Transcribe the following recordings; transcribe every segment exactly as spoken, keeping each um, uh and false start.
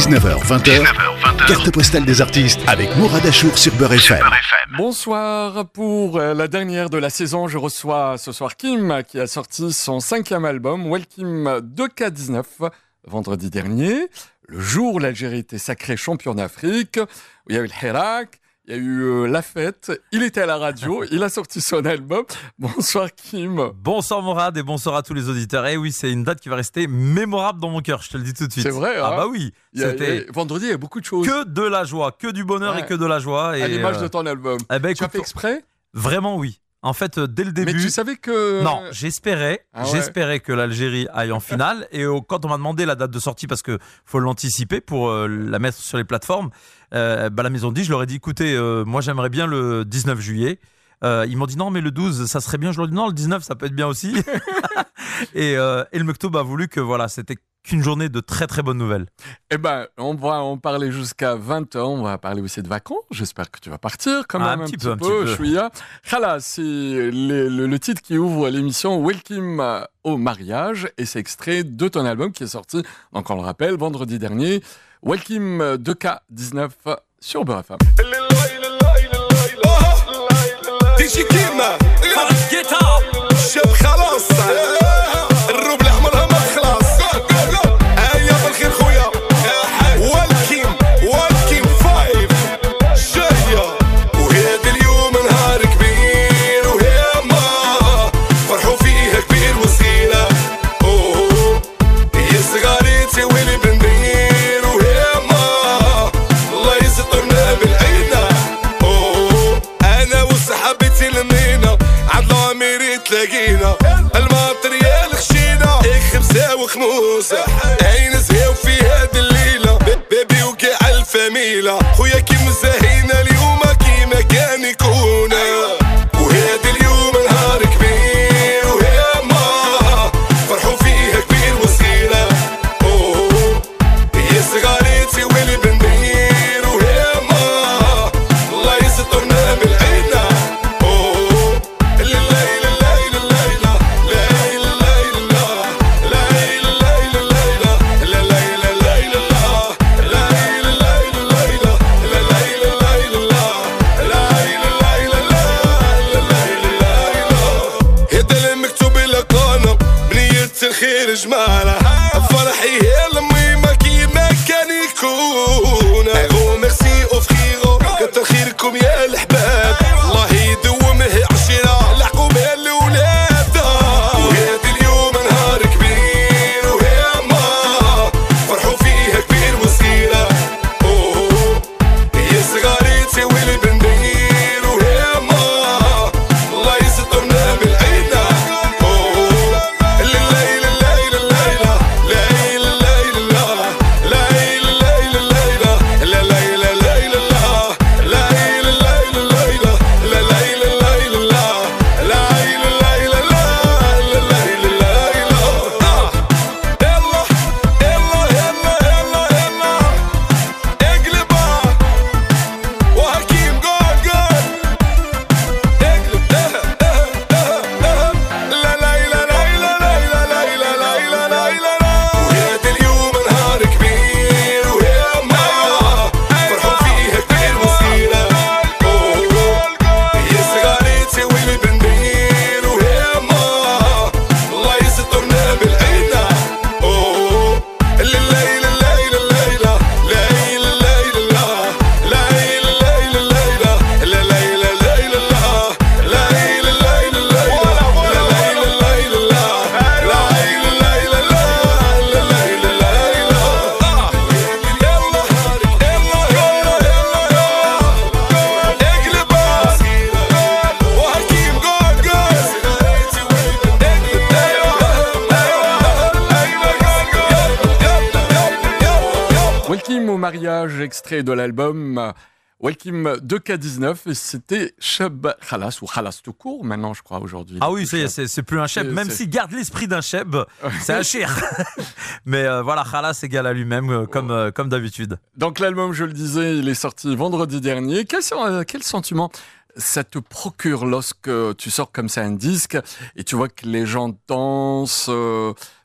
dix-neuf heures vingt, carte postale des artistes avec Mourad Achour sur Beurre F M. Bonsoir, pour la dernière de la saison, je reçois ce soir Kim qui a sorti son cinquième album, Welkim deux K dix-neuf, vendredi dernier, le jour où l'Algérie était sacrée champion d'Afrique, où il y a eu le Hirak, il y a eu euh, la fête, il était à la radio, il a sorti son album. Bonsoir Kim. Bonsoir Mourad et bonsoir à tous les auditeurs. Et oui, c'est une date qui va rester mémorable dans mon cœur, je te le dis tout de suite. C'est vrai, hein. Ah bah oui. Il y a, c'était il y a, vendredi, il y a beaucoup de choses. Que de la joie, que du bonheur Ouais. et que de la joie. Et À l'image euh, de ton album. Eh ben, Tu as écoute, fait exprès? Vraiment oui. En fait, euh, dès le début. Mais tu savais que... Non, j'espérais, Ah ouais. j'espérais que l'Algérie aille en finale. Et euh, quand on m'a demandé la date de sortie, parce que faut l'anticiper pour euh, la mettre sur les plateformes, euh, bah, la maison de disques, je leur ai dit, écoutez, euh, moi j'aimerais bien le dix-neuf juillet. Euh, ils m'ont dit non, mais le douze, ça serait bien. Je leur ai dit non, le dix-neuf, ça peut être bien aussi. et, euh, et le Mektoub a voulu que voilà, c'était qu'une journée de très très bonnes nouvelles. Eh ben, on va en parler jusqu'à vingt heures. On va parler aussi de vacances. J'espère que tu vas partir quand Ah, même un un, petit petit peu, un peu. petit peu. Chouïa. Khala, c'est le, le, le titre qui ouvre l'émission Welkim au mariage. Et c'est extrait de ton album qui est sorti, donc on le rappelle, vendredi dernier. Welkim deux K dix-neuf sur Beurre F M. ديجي كيما شاب خلاص الروب الاحمر ما خلاص هيا بالخير خويا والكيم والكيم فايف جايه وهذا اليوم نهار كبير وهي ما فرحوا فيها كبير وصغيره اوه هي صغاريتي ويلي بندير وهي ما الله يسترنا بالعينه اوه انا وصحابتي لمينا عند الاميري تلاقينا الماتريال خشينا خبزه وخموسه عين زهاو في هاد الليله بيبي وكاع الفاميله خويا كي مزاهينا اليوم كيما كان يكون وهذا اليوم نهار كبير وهي ما فرحوا فيها كبير وصغيره اوه هي صغاريتي ويلي بندير وهي ما الله يسترنا بالعينه اوه الليل الليل الليل ليل الليل ليل الليل الليل لا ليل الليل لا ليل الليل الليل لا ليل الليل لا ليل الليل لا ليل الليل هذا المكتوب لك انا بنية الخير جمالة فرحي هي الميمة كيما كان يكون غو ميرسي اوفخيرو كتر خيركم يا الحباب الله يدومه عشرة العقوبة الأولاد وهذا اليوم نهار كبير وهي ما فرحوا فيها كبير وصغيرة اوه هي صغاريتي ويلي بندير وهي ما الله يسترنا بالعينة اوه الليل الليل الليلة ليل الليل لا ليل الليل الليلة لا ليل الليل لا ليل الليل الليلة لا ليل الليل لا ليل الليل لا ليل الليل آه. يلا يلا يلا يلا يلا اقلبها وحكيم جول جول اقلب لا ليلى ليلى ليلى ليلى ليلى ليلى وهذا اليوم نهار كبير وهي ما فرحوا فيها كبير وصغيرة اوه هي صغاريتي ويلي بندير وهي ما الله يسترنا بالعينة اوه الليل الليل الليلة ليل الليل لا ليل الليل الليلة لا ليل الليل لا ليل الليل الليلة لا ليل الليل لا ليل الليل لا لا ليل الليل آه. يلا يلا يلا يلا اقلبها وحكيم جول جول Welkim au mariage, extrait de l'album euh, Welkim deux K dix-neuf. Et c'était Cheb Khalas, ou Khalas tout court maintenant, je crois, aujourd'hui. Ah oui, ça y est, c'est, c'est plus un cheb, C'est- même c'est- s'il garde l'esprit d'un cheb, c'est un chir. Mais euh, voilà, Khalas égale à lui-même, euh, comme, euh, comme d'habitude. Donc l'album, je le disais, il est sorti vendredi dernier. Quel, sen- euh, quel sentiment ça te procure lorsque tu sors comme ça un disque et tu vois que les gens dansent, euh,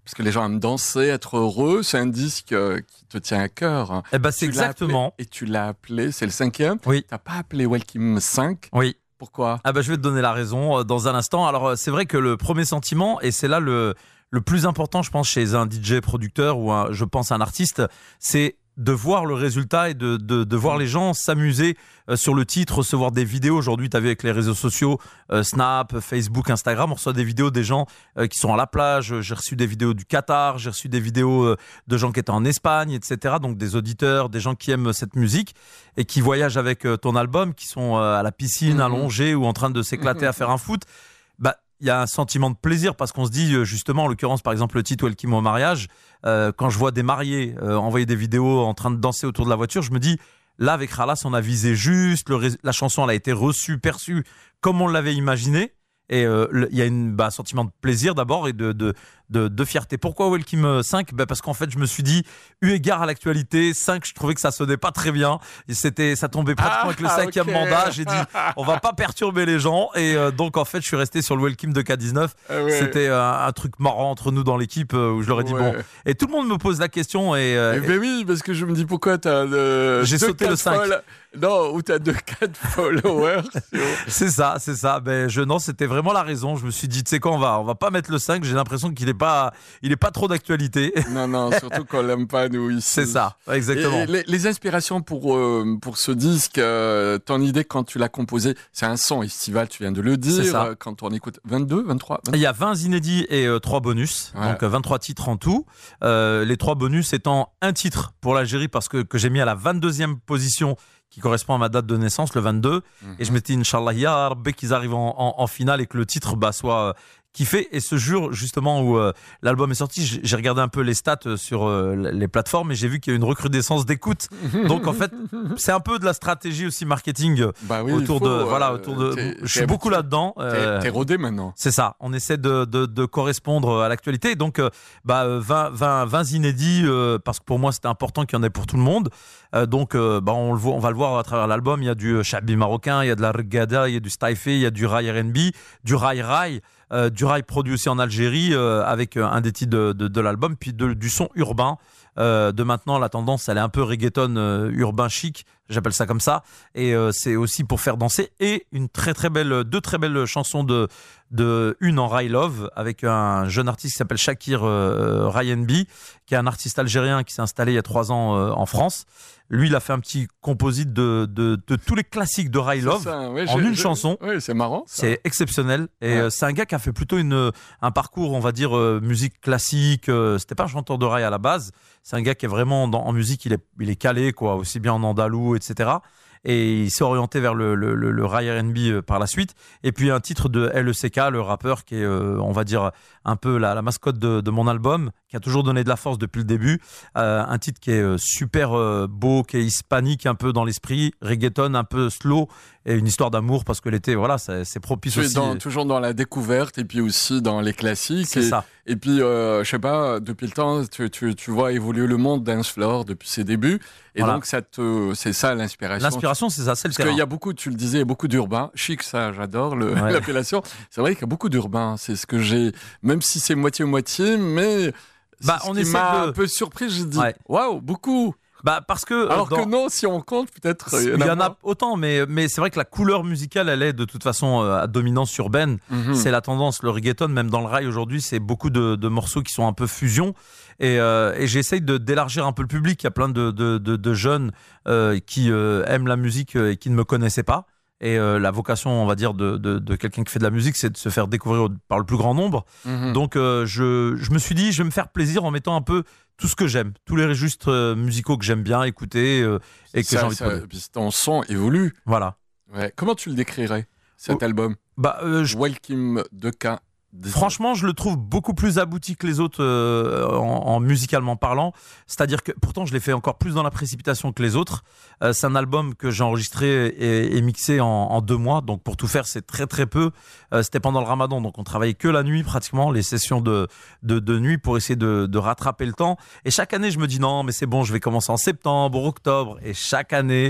parce que les gens aiment danser, être heureux. C'est un disque euh, qui te tient à cœur. Hein. Eh ben, c'est Tu l'as exactement. appelé- et tu l'as appelé, c'est le cinquième. Oui. T'as pas appelé Welkim cinq. Oui. Pourquoi? Ah bah je vais te donner la raison euh, dans un instant. Alors euh, c'est vrai que le premier sentiment, et c'est là le le plus important, je pense, chez un D J producteur ou un, je pense un artiste, c'est de voir le résultat et de de, de voir les gens s'amuser euh, sur le titre, recevoir des vidéos. Aujourd'hui, tu as vu avec les réseaux sociaux, euh, Snap, Facebook, Instagram, on reçoit des vidéos des gens euh, qui sont à la plage. J'ai reçu des vidéos du Qatar, j'ai reçu des vidéos euh, de gens qui étaient en Espagne, et cetera. Donc des auditeurs, des gens qui aiment cette musique et qui voyagent avec euh, ton album, qui sont euh, à la piscine, Mhm. allongés ou en train de s'éclater à faire un foot. Bah il y a un sentiment de plaisir parce qu'on se dit euh, justement, en l'occurrence par exemple le titre Welkim au mariage, euh, quand je vois des mariés euh, envoyer des vidéos en train de danser autour de la voiture, je me dis là avec Khalas on a visé juste, le rés- la chanson elle a été reçue, perçue comme on l'avait imaginé. Et euh, le- il y a un bah, sentiment de plaisir d'abord et de, de, de, de fierté. Pourquoi Welkim cinq? Bah, parce qu'en fait je me suis dit, eu égard à l'actualité, cinq je trouvais que ça sonnait pas très bien. Et c'était, ça tombait pratiquement Ah, avec le cinquième ok. mandat. J'ai dit on va pas perturber les gens. Et euh, donc en fait je suis resté sur le Welkim de K dix-neuf. Ah ouais. C'était euh, un truc marrant entre nous dans l'équipe euh, où je leur ai dit Ouais. bon. Et tout le monde me pose la question et, euh, Eh ben oui, parce que je me dis pourquoi t'as euh, J'ai deux, sauté le quatre cinq. follow- Non, ou t'as deux quatre followers. sur- c'est ça, c'est ça. Ben je non, c'était vraiment la raison. Je me suis dit tu sais quoi, on va on va pas mettre le cinq. J'ai l'impression qu'il est pas il est pas trop d'actualité. Non, non, surtout qu'on l'aime pas nous ici. C'est ça, exactement. Et les, les inspirations pour euh, pour ce disque, euh, ton idée quand tu l'as composé, c'est un son estival, tu viens de le dire. C'est ça. euh, Quand on écoute vingt-deux, vingt-trois, Il y a vingt inédits et euh, trois bonus, Ouais. donc euh, vingt-trois titres en tout. Euh, les trois bonus étant un titre pour l'Algérie parce que que j'ai mis à la vingt-deuxième position qui correspond à ma date de naissance, le vingt-deux. Mhm. Et je m'étais dit, Inch'Allah, ya Rabbi, qu'ils arrivent en, en, en finale et que le titre bah, soit euh, kiffé. Et ce jour, justement, où euh, l'album est sorti, j'ai j'ai regardé un peu les stats euh, sur euh, les plateformes et j'ai vu qu'il y a une recrudescence d'écoute. Donc, en fait, c'est un peu de la stratégie aussi marketing euh, Bah oui, autour il faut, de... euh, voilà, autour de... t'es- Je suis t'es beaucoup habitué. là-dedans. T'es euh, t'es rodé maintenant. c'est ça, on essaie de, de, de correspondre à l'actualité. Donc, euh, bah, euh, vingt, vingt, vingt inédits, euh, parce que pour moi, c'était important qu'il y en ait pour tout le monde. Euh, donc, euh, bah, on, le voit, on va le voir à travers l'album. Il y a du shabi marocain, il y a de la reggae, il y a du staifé, il y a du rail R and B, du rail rail, euh, du rail produit aussi en Algérie, euh, avec euh, un des titres de, de, de l'album, puis de, du son urbain. Euh, de maintenant, la tendance, elle est un peu reggaeton euh, urbain chic, j'appelle ça comme ça. Et euh, c'est aussi pour faire danser. Et une très très belle, deux très belles chansons de de une en Rai Love avec un jeune artiste qui s'appelle Shakir euh, Ryan B, qui est un artiste algérien qui s'est installé il y a trois ans euh, en France. Lui, il a fait un petit composite de de, de tous les classiques de Rai C'est Love ça, ouais, en j'ai- une j'ai- chanson. Oui, c'est marrant. ça. C'est exceptionnel et Ouais. euh, c'est un gars qui a fait plutôt une un parcours, on va dire euh, musique classique. Euh, c'était pas un chanteur de rail à la base. C'est un gars qui est vraiment dans, en musique, il est il est calé quoi, aussi bien en andalou, et cetera. Et il s'est orienté vers le le le, le rail R and B euh, par la suite. Et puis un titre de L E C K, le rappeur qui est euh, on va dire un peu la, la mascotte de, de mon album, qui a toujours donné de la force depuis le début. Euh, un titre qui est euh, super euh, beau, qui est hispanique un peu dans l'esprit, reggaeton un peu slow et une histoire d'amour parce que l'été voilà c'est, c'est propice Tu es aussi. dans- toujours dans la découverte et puis aussi dans les classiques. C'est et, ça. Et puis, euh, je sais pas, depuis le temps, tu, tu, tu vois évoluer le monde dance floor depuis ses débuts. Et Voilà. donc, ça te, c'est ça l'inspiration. L'inspiration, c'est ça, c'est le Parce qu'il terrain. y a beaucoup, tu le disais, il y a beaucoup d'urbain. Chic, ça, j'adore le, Ouais. l'appellation. C'est vrai qu'il y a beaucoup d'urbain. C'est ce que j'ai, même si c'est moitié-moitié, mais c'est Bah, ce on qui essaie m'a de- un peu surpris. J'ai dit, Ouais. waouh, beaucoup. Bah parce que euh, Alors dans- que non, si on compte, peut-être. il y en a moins. autant, mais mais c'est vrai que la couleur musicale, elle est de toute façon euh, à dominance urbaine. Mhm. C'est la tendance, le reggaeton, même dans le rail aujourd'hui, c'est beaucoup de, de morceaux qui sont un peu fusion. Et, euh, et j'essaye de d'élargir un peu le public. Il y a plein de de, de, de jeunes euh, qui euh, aiment la musique euh, et qui ne me connaissaient pas. Et euh, la vocation, on va dire, de, de, de quelqu'un qui fait de la musique, c'est de se faire découvrir au- par le plus grand nombre. Mhm. Donc, euh, je, je me suis dit, je vais me faire plaisir en mettant un peu tout ce que j'aime, tous les registres euh, musicaux que j'aime bien écouter euh, et que Ça- j'ai envie ça- de produire. puis ton son évolue. Voilà. Ouais. Comment tu le décrirais, cet Oh. album? Bah, euh, je- Welkim deux K. franchement, je le trouve beaucoup plus abouti que les autres euh, en, en musicalement parlant. C'est-à-dire que pourtant, je l'ai fait encore plus dans la précipitation que les autres. Euh, c'est un album que j'ai enregistré et, et mixé en, en deux mois. Donc, pour tout faire, c'est très très peu. Euh, c'était pendant le Ramadan, donc on travaillait que la nuit pratiquement, les sessions de de, de nuit pour essayer de, de rattraper le temps. Et chaque année, je me dis non, mais c'est bon, je vais commencer en septembre, octobre. Et chaque année,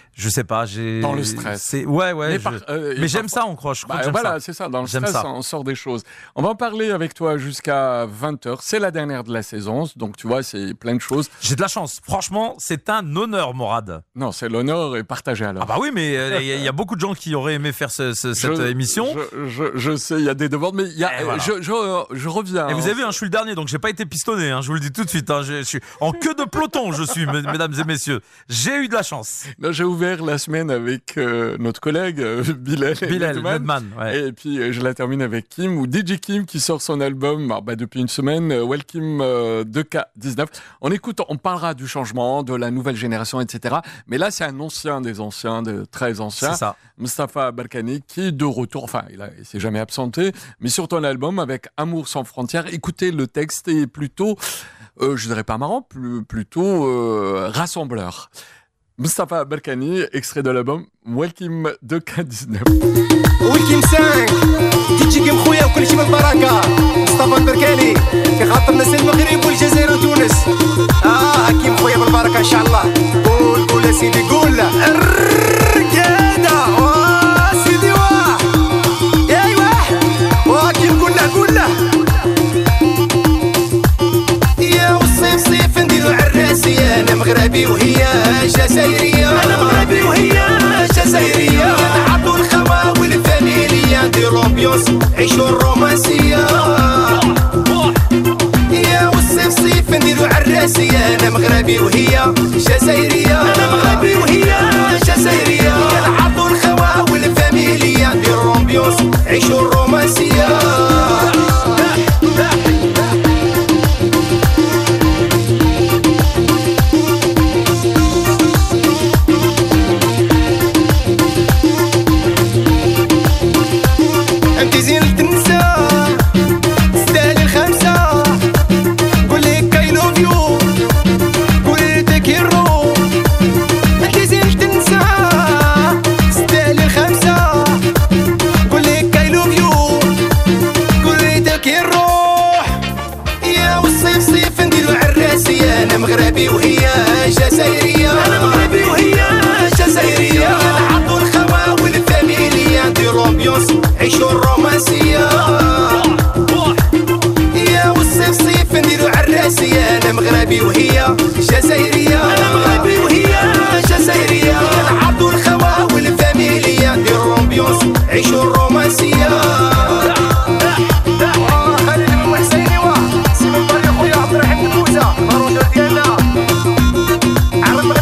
je sais pas, j'ai dans le stress. C'est ouais ouais. Mais, je... par, euh, mais j'aime parfois... ça en croche. Je crois bah, que j'aime voilà, ça. c'est ça. Dans le j'aime stress, ça. on sort des choses. On va en parler avec toi jusqu'à vingt heures. C'est la dernière de la saison, donc tu vois, c'est plein de choses. J'ai de la chance. Franchement, c'est un honneur, Morad. Non, c'est l'honneur est partagé alors. Ah bah oui, mais il euh, y, y a beaucoup de gens qui auraient aimé faire ce, ce, cette je, émission. Je, je, je sais, il y a des demandes, mais il y a. Voilà. Je, je, je reviens. Et vous avez vu, hein, je suis le dernier, donc j'ai pas été pistonné. Hein, je vous le dis tout de suite. Hein, je, je suis en queue de peloton, je suis, mesdames et messieurs. J'ai eu de la chance. Là, j'ai ouvert la semaine avec euh, notre collègue euh, Bilal, Bilal Nedman, ouais. Et puis euh, je la termine avec Kim, ou D J Kim qui sort son album ah, bah, depuis une semaine, euh, Welkim euh, deux K dix-neuf. On écoute, on parlera du changement, de la nouvelle génération, et cetera. Mais là, c'est un ancien des anciens, de très anciens, c'est ça. Mustapha Barkhani, qui est de retour. Enfin, il, a, il s'est jamais absenté, mais sur ton album avec Amour sans frontières. Écoutez, le texte est plutôt, euh, je dirais pas marrant, plus, plutôt euh, rassembleur. Mustapha Barkhani, extrait de l'album Welkim deux K dix-neuf. ويلكم سانك تيجيكم خويا وكل شي بالبركه مصطفى البركاني في خاطر الناس المغرب والجزائر وتونس اه كيم خويا بالبركه ان شاء الله قول قول يا سيدي قول الرقاده واه سيدي واه ايوا واه كيم قول له قول له يا والصيف صيف نديرو عالراسيه انا مغربي وهي جزائريه انا مغربي وهي جزائريه نعطوا الخوا والفاميليا نديرو امبيونس عيشو الرومانسيه يا والصيف صيف نديرو عالراسيه انا مغربي وهي جزائريه انا مغربي وهي جزائريه نعطوا الخوا والفاميليا نديرو امبيونس عيشو الرومانسيه مغربي وهي جزائرية أنا مغربي وهي جزائرية نعطوا الخوا والفاميليا نديرو امبيونس عيشو الرومانسية يا والصيف صيف نديرو عالراسية أنا مغربي وهي جزائرية أنا مغربي وهي جزائرية نعطوا الخوا والفاميليا نديرو امبيونس عيشو الرومانسية عرب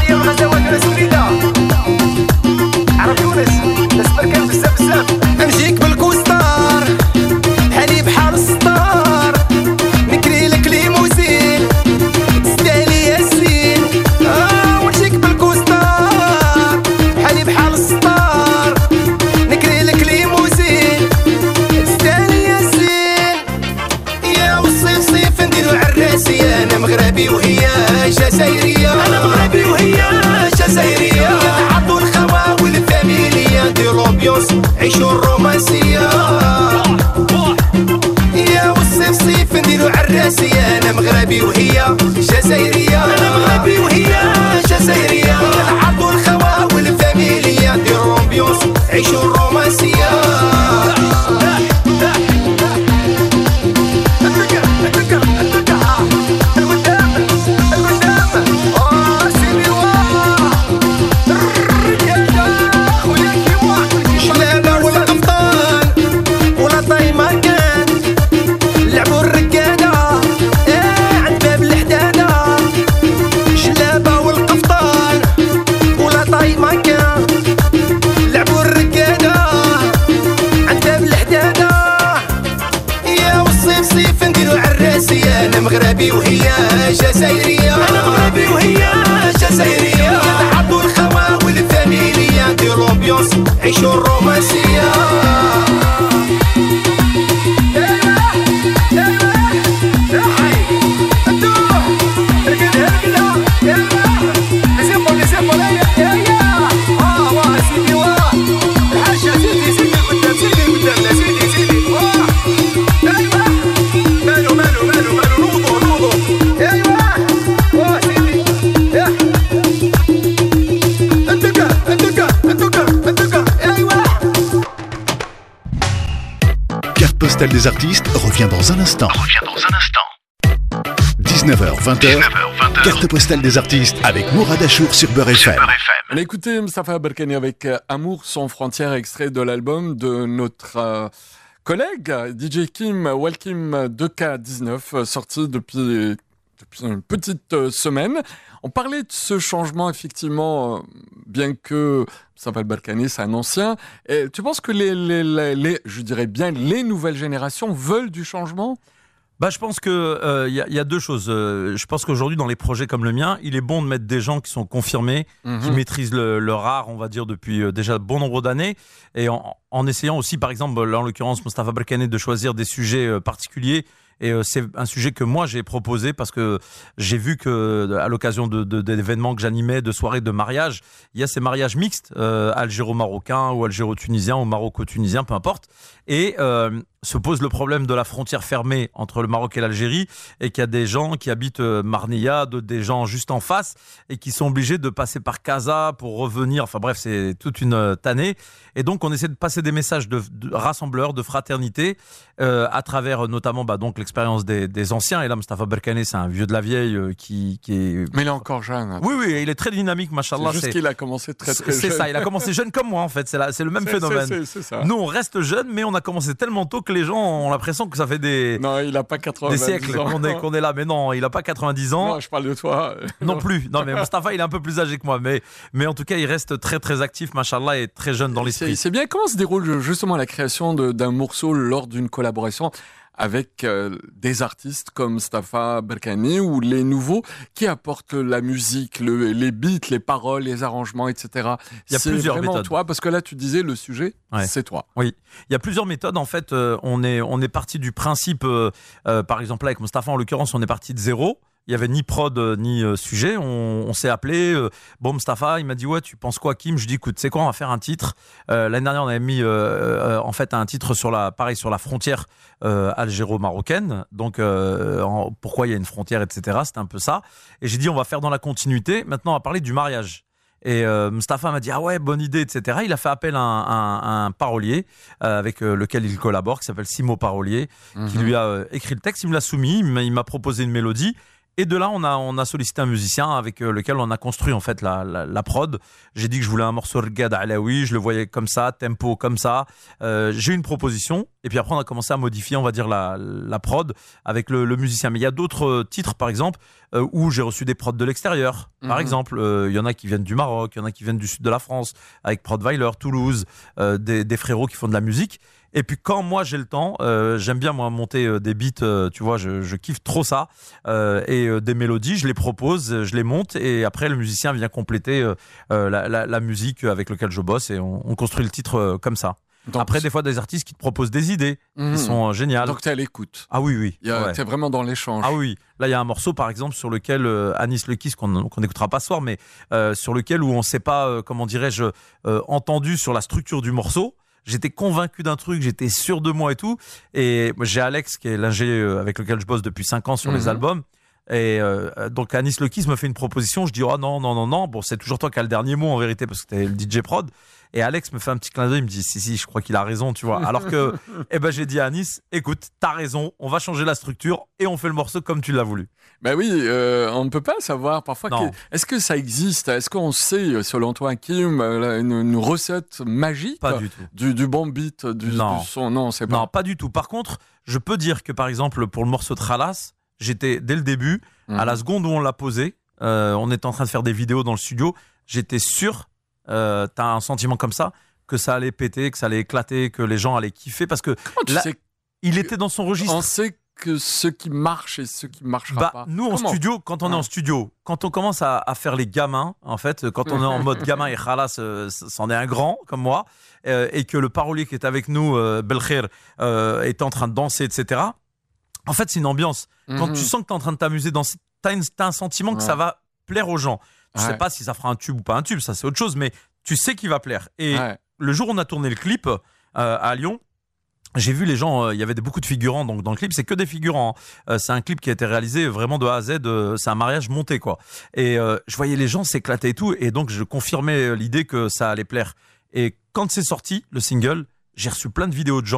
postale des artistes revient dans un instant. Revient dans un instant. dix-neuf heures vingt, carte postale des artistes avec Mourad Achour sur Beurre F M. On a écouté Mustapha Berkani avec euh, Amour sans frontières, extrait de l'album de notre euh, collègue D J Kim, Welkim deux K dix-neuf, euh, sorti depuis, depuis une petite euh, semaine. On parlait de ce changement, effectivement, euh, bien que Mustapha Berkani, c'est un ancien. Et tu penses que les, les, les, les, je dirais bien, les nouvelles générations veulent du changement ? Bah, je pense que euh, y, a, y a deux choses. Euh, je pense qu'aujourd'hui, dans les projets comme le mien, il est bon de mettre des gens qui sont confirmés, mmh. qui maîtrisent le, leur art, on va dire, depuis euh, déjà bon nombre d'années, et en, en essayant aussi, par exemple, là, en l'occurrence, Mustapha Berkani, de choisir des sujets euh, particuliers. Et euh, c'est un sujet que moi j'ai proposé parce que j'ai vu que à l'occasion de, de, d'événements que j'animais, de soirées de mariage, il y a ces mariages mixtes, euh, algéro-marocains ou algéro-tunisiens ou maroco-tunisiens, peu importe. Et euh, se pose le problème de la frontière fermée entre le Maroc et l'Algérie, et qu'il y a des gens qui habitent Marnia, d'autres des gens juste en face, et qui sont obligés de passer par Casa pour revenir. Enfin bref, c'est toute une tannée. Et donc on essaie de passer des messages de, de rassembleurs, de fraternité, euh, à travers notamment bah, donc l'expérience des, des anciens. Et là, Mustapha Berkani, c'est un vieux de la vieille euh, qui, qui est... Mais il est encore jeune. Oui, oui, il est très dynamique, machallah. C'est juste c'est... qu'il a commencé très très c'est jeune. C'est ça, il a commencé jeune comme moi en fait. C'est, la, c'est le même c'est, phénomène. C'est, c'est, c'est ça. Nous, on reste jeunes, mais on a commencé tellement tôt que les gens ont l'impression que ça fait des... Non, il a pas quatre-vingt-dix des siècles ans. qu'on est, qu'on est là. Mais non, il a pas quatre-vingt-dix ans. Non, je parle de toi. Non plus. Non, mais Mustapha, il est un peu plus âgé que moi. Mais, mais en tout cas, il reste très très actif, machallah, et très jeune dans l'esprit. C'est, c'est bien. Comment se déroule justement la création de, d'un morceau lors d'une collaboration avec euh, des artistes comme Mustapha Berkani ou les nouveaux qui apportent la musique, le, les beats, les paroles, les arrangements, et cetera. Il y a c'est plusieurs vraiment méthodes. Toi, parce que là, tu disais le sujet, ouais. c'est toi. Oui, il y a plusieurs méthodes. En fait, euh, on est on est parti du principe, euh, euh, par exemple là avec Mustapha en l'occurrence, on est parti de zéro. Il y avait ni prod euh, ni euh, sujet. On, on s'est appelé. Euh, bon, Mustapha, il m'a dit ouais, tu penses quoi, Kim ? Je dis écoute, c'est quoi, on va faire un titre. Euh, l'année dernière, on avait mis euh, euh, en fait un titre sur la, pareil sur la frontière euh, algéro-marocaine. Donc euh, en, pourquoi il y a une frontière, et cetera. C'était un peu ça. Et j'ai dit on va faire dans la continuité. Maintenant, on va parler du mariage. Et euh, Mustapha m'a dit ah ouais, bonne idée, et cetera. Il a fait appel à un, un, un parolier euh, avec euh, lequel il collabore, qui s'appelle Simo Parolier, mm-hmm. qui lui a euh, écrit le texte. Il me l'a soumis, il m'a, il m'a proposé une mélodie. Et de là, on a, on a sollicité un musicien avec lequel on a construit en fait la, la, la prod. J'ai dit que je voulais un morceau reggae alaoui, je le voyais comme ça, tempo comme ça. Euh, j'ai eu une proposition et puis après on a commencé à modifier, on va dire la, la prod avec le, le musicien. Mais il y a d'autres titres, par exemple, euh, où j'ai reçu des prods de l'extérieur. Par mmh. exemple, il euh, y en a qui viennent du Maroc, il y en a qui viennent du sud de la France, avec Prodweiler, Toulouse, euh, des, des frérots qui font de la musique. Et puis quand moi j'ai le temps, euh, j'aime bien moi monter euh, des beats, euh, tu vois, je, je kiffe trop ça, euh, et euh, des mélodies, je les propose, je les monte, et après le musicien vient compléter euh, euh, la, la, la musique avec laquelle je bosse, et on, on construit le titre euh, comme ça. Donc, après, des fois, des artistes qui te proposent des idées mmh. qui sont euh, géniales. Donc t'es à l'écoute. Ah oui, oui. Il y a, ouais. T'es vraiment dans l'échange. Ah oui. Là, il y a un morceau, par exemple, sur lequel euh, Anis Le Kiss, qu'on qu'on n'écoutera pas ce soir, mais euh, sur lequel où on ne s'est pas, euh, comment dirais-je, euh, entendu sur la structure du morceau. J'étais convaincu d'un truc, j'étais sûr de moi et tout. Et j'ai Alex, qui est l'ingé avec lequel je bosse depuis cinq ans sur mmh. les albums. Et euh, donc Anis Le Kiss me fait une proposition. Je dis oh non non non non. Bon, c'est toujours toi qui as le dernier mot en vérité parce que t'es le D J prod. Et Alex me fait un petit clin d'œil. Il me dit si si, je crois qu'il a raison, tu vois. Alors que eh ben j'ai dit à Anis, écoute, t'as raison. On va changer la structure et on fait le morceau comme tu l'as voulu. Ben oui, euh, on ne peut pas savoir parfois. Que, est-ce que ça existe ? Est-ce qu'on sait, selon toi, Kim, une, une recette magique ? Pas du tout. Du, du bon beat, du, non. du son ? Non, c'est pas. Non, pas du tout. Par contre, je peux dire que par exemple pour le morceau de Khalas, j'étais dès le début, mmh. à la seconde où on l'a posé, euh, on était en train de faire des vidéos dans le studio, j'étais sûr, euh, t'as un sentiment comme ça, que ça allait péter, que ça allait éclater, que les gens allaient kiffer, parce que là, il était dans son registre. On sait que ce qui marche et ce qui ne marchera bah, pas. Nous, en Comment studio, quand on ouais. est en studio, quand on commence à, à faire les gamins, en fait, quand on est en mode gamin et Khalas, euh, c'en est un grand, comme moi, euh, et que le parolier qui est avec nous, euh, Belkhir, euh, est en train de danser, et cetera, en fait, c'est une ambiance. Quand mmh. tu sens que tu es en train de t'amuser, dans, t'as, une, t'as un sentiment que ouais. ça va plaire aux gens. Tu ouais. sais pas si ça fera un tube ou pas un tube, ça c'est autre chose, mais tu sais qu'il va plaire. Et ouais. le jour où on a tourné le clip euh, à Lyon, j'ai vu les gens, il euh, y avait beaucoup de figurants donc dans le clip, c'est que des figurants. Hein. Euh, c'est un clip qui a été réalisé vraiment de A à Z, euh, c'est un mariage monté quoi. Et euh, je voyais les gens s'éclater et tout, et donc je confirmais l'idée que ça allait plaire. Et quand c'est sorti, le single, j'ai reçu plein de vidéos de gens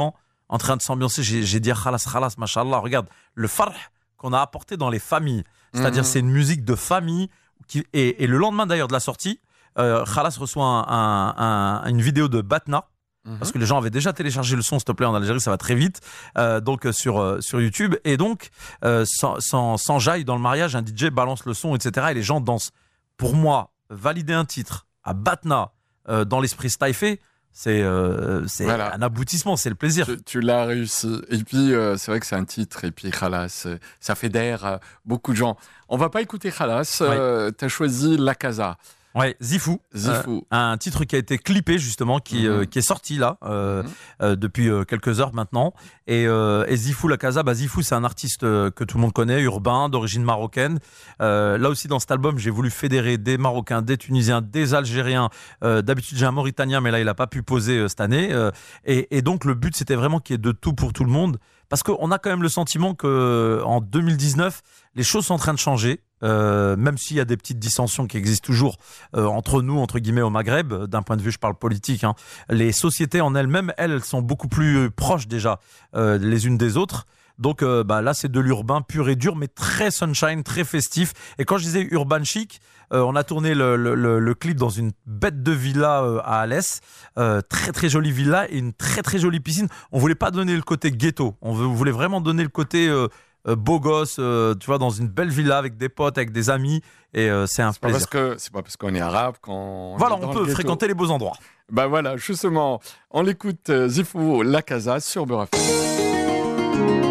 en train de s'ambiancer. J'ai, j'ai dit khalas, khalas, mashallah. Regarde, le farh qu'on a apporté dans les familles. C'est-à-dire, mmh. c'est une musique de famille. Qui, et, et le lendemain d'ailleurs de la sortie, euh, Khalas reçoit un, un, un, une vidéo de Batna. Mmh. Parce que les gens avaient déjà téléchargé le son, s'il te plaît, en Algérie, ça va très vite, euh, donc sur euh, sur YouTube. Et donc, euh, sans, sans, sans jaille, dans le mariage, un D J balance le son, et cetera. Et les gens dansent. Pour moi, valider un titre à Batna, euh, dans l'esprit Staïfé, c'est, euh, c'est voilà. un aboutissement, c'est le plaisir. Tu, tu l'as réussi. Et puis, euh, c'est vrai que c'est un titre. Et puis, Khalas, ça fédère euh, beaucoup de gens. On va pas écouter Khalas. Euh, ouais. Tu as choisi La Casa. Ouais, Zifou, Zifou. Euh, un titre qui a été clippé justement, qui, mmh. euh, qui est sorti là euh, mmh. euh, depuis euh, quelques heures maintenant. Et, euh, et Zifou, La Casa, bah Zifou, c'est un artiste euh, que tout le monde connaît, urbain, d'origine marocaine. Euh, là aussi, dans cet album, j'ai voulu fédérer des Marocains, des Tunisiens, des Algériens. Euh, d'habitude, j'ai un Mauritanien, mais là, il a pas pu poser euh, cette année. Euh, et, et donc, le but, c'était vraiment qu'il y ait de tout pour tout le monde. Parce qu'on a quand même le sentiment que en deux mille dix-neuf, les choses sont en train de changer. Euh, même s'il y a des petites dissensions qui existent toujours euh, entre nous, entre guillemets, au Maghreb, d'un point de vue, je parle politique, hein, les sociétés en elles-mêmes, elles, elles sont beaucoup plus proches déjà euh, les unes des autres. Donc euh, bah, là, c'est de l'urbain pur et dur, mais très sunshine, très festif. Et quand je disais urban chic, euh, on a tourné le, le, le, le clip dans une bête de villa euh, à Alès, euh, très très jolie villa et une très très jolie piscine. On voulait pas donner le côté ghetto, on voulait vraiment donner le côté euh, Euh, beau gosse, euh, tu vois, dans une belle villa avec des potes, avec des amis, et euh, c'est un c'est plaisir. Pas parce que, c'est pas parce qu'on est arabe qu'on. Voilà, on peut fréquenter les beaux endroits. Bah voilà, justement, on l'écoute euh, Zifou, La Casa sur Beurre F M.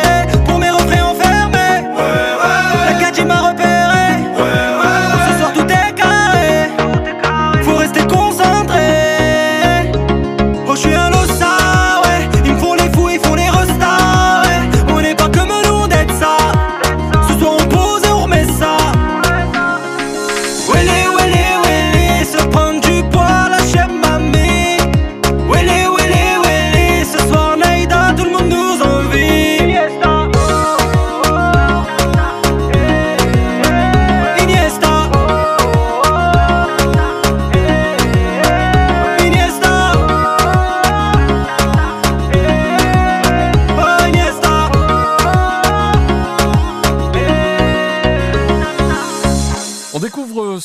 Ce soir tout